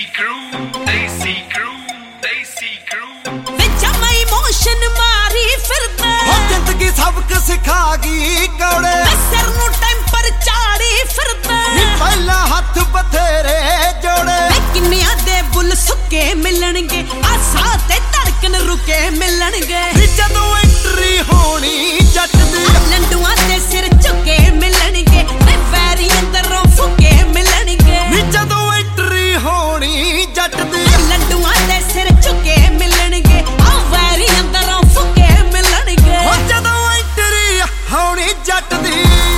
emotion मारी फिरदा जिंदगी सबक सिखा गई कौड़े सिर नू टेंपर चाड़ी फिरदा पहला हथ बथेरे जोड़े किन्निया दे बुल सुके मिलणगे आसा ते धड़कन रुके मिलणगे जदों एंट्री होनी जट दी लंडुआ दे सिर झुके मिलणगे वैरी अंदरों फुके मिलणगे जदों एंट्री होनी जट दी लंडुआ दे सिर झुके मिलणगे वैरी अंदरों फुके मिलणगे जदों एंट्री होनी जट दी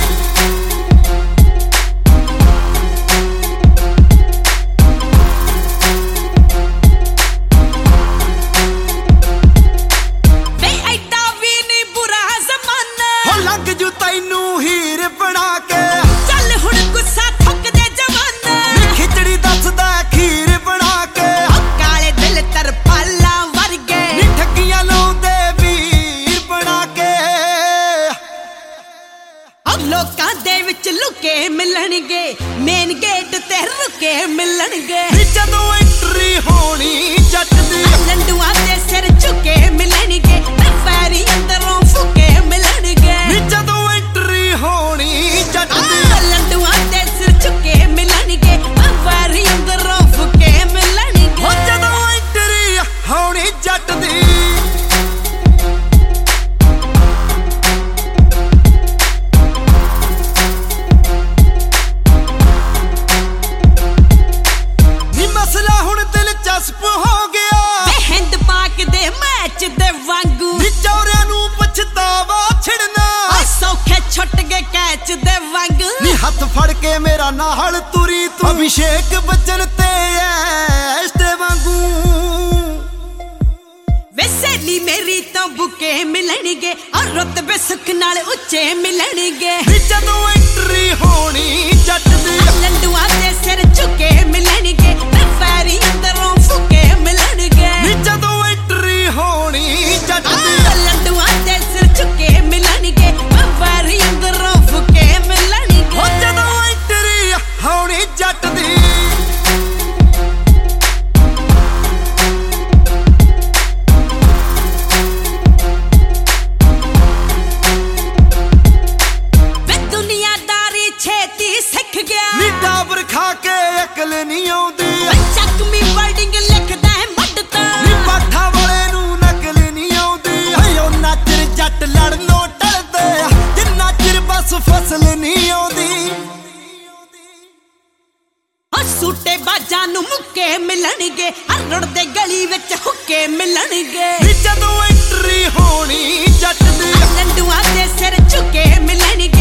लोकां दे विच लुके मिलणगे मेन गेट ते रुके मिलणगे जदों एंट्री होनी जट दी लंडुआ दे सिर झुके मिलणगे वैरी अंदरों फुके मिलणगे जदों एंट्री होनी जट दी लंडुआ दे सिर झुके मिलणगे वैरी अंदरों फुके मिलणगे जदों एंट्री होनी जट दी हो गया हिंद पाक दे मैच दे वांगू चौरियां नू पछतावा छिड़ना सौखे छुट गए कैच दे वांगू हथ फड़ के मेरा नाल तुरी तू अभिषेक बच्चन ते ऐस्टे वांगू वे सहेली मेरी तो बुके मिलणगे और रुतबे सुख नाल उच्चे मिलणगे जदों एंट्री होनी जट दी लंडुआ दे सिर झुके मिलणगे वैरी अंदरों फुके मिलणगे जदों एंट्री होनी जट दी लंडुआ दे सिर झुके मिलणगे वैरी अंदरों फुके मिलणगे जदों एंट्री होनी जट दी डाबर खा के अकल नहीं आउंदी चकमी वर्डिंग लिखदा है मटता पाठा वाले नू नकल नहीं आउंदी ओ नाचर जट लड़नो टलदे जिन्ना चिर बस फसल नहीं आउंदी सूटे बाजां नू मुक्के मिलणगे हर दे गली विच हुक्के मिलणगे जदों एंट्री होनी जट दी लंडुआ दे सिर झुके मिलणगे